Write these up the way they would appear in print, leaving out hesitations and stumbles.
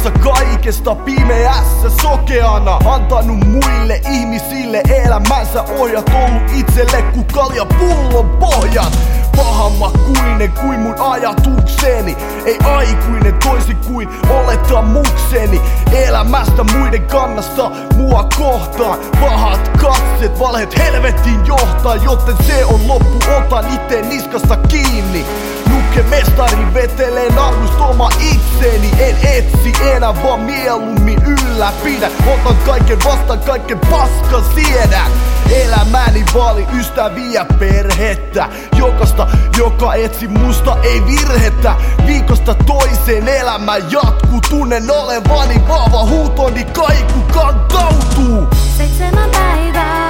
piilossa kaikesta pimeässä sokeana. Antanut muille ihmisille elämänsä ohjat, ollut itselle ku kaljapullon pohjat. Pahanmakuinen kuin mun ajatukseni, ei aikuinen toisin kuin oletamukseni. Elämästä muiden kannasta mua kohtaan, pahat katset, valhet helvetin johtaa. Joten se on loppu, otan ite niskasta kiinni. Nukke mestari vetelee narusta oma itseni. En etsi enää vaan mieluummin ylläpidä. Otan kaiken vastaan, kaiken paskan siedän. Elämäni vaali ystäviä perhettä, jokasta joka etsi musta ei virhettä. Viikosta toiseen elämä jatkuu, tunnen olevani vahva, huutoni kaiku kantautuu. 7 päivää,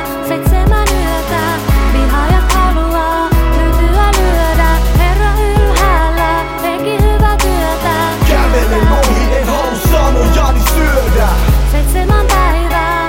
7 yötä, vihaajat haluaa löytyä lyödä. Herra ylhäällä teki hyvää työtä. Kävelen ohi, en halua sanojani syödä. 7 päivää,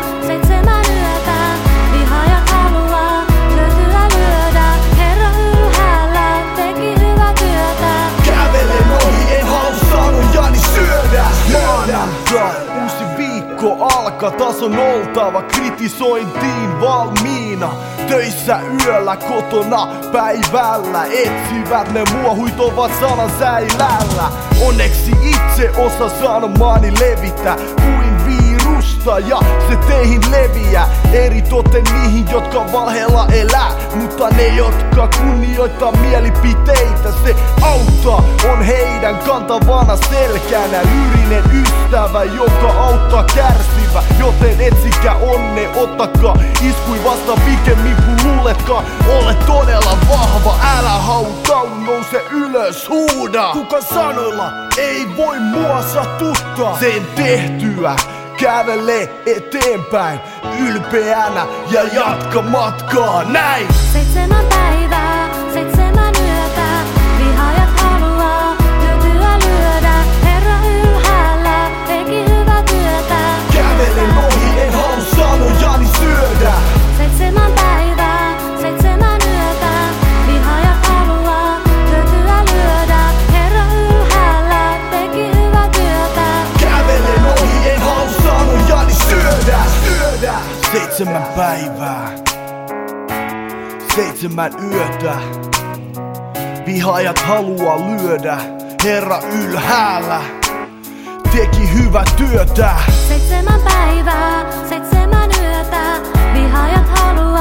7 yötä, vihaajat haluaa löytyä lyödä. Herra ylhäällä teki hyvää työtä. Kävelen ohi, en halua sanojani syödä. Maanantai, uusi viikko alkaa, taas on oltava kritisointiin valmiina. Töissä yöllä, kotona päivällä, etsivät ne mua, huitovat sanan säilällä. Onneksi itse osa sanomaani levitä kuin virusta, ja se teihin leviää. Eritoten niihin, jotka valheella elää, mutta ne, jotka kunnioittaa mielipiteitä, se auttaa. On heidän kantavana selkänä lyrinen ystävä, joka auttaa kärsivä. Joten etsikää onne, ottakaa iskui vasta pikemmin kuin luuletkaan. Ole todella vahva, älä hautaudu, nouse ylös, huuda. Kuka sanoilla ei voi mua satuttaa. Sen tehtyä kävele eteenpäin ylpeänä ja jatka matkaa näin. 7 päivää, 7 yötä, vihaajat haluaa löytyä lyödä. Herra ylhäällä teki hyvää työtä. Kävelen ohi, en halua sanojani syödä. 7 päivää, 7 yötä, vihaajat haluaa löytyä lyödä. Herra ylhäällä teki hyvää työtä. Kävelen ohi, en halua sanojani syödä. 7 päivää, 7 yötä, vihaajat haluaa lyödä. Herra ylhäällä teki hyvää työtä. 7 päivää, 7 yötä, vihaajat haluaa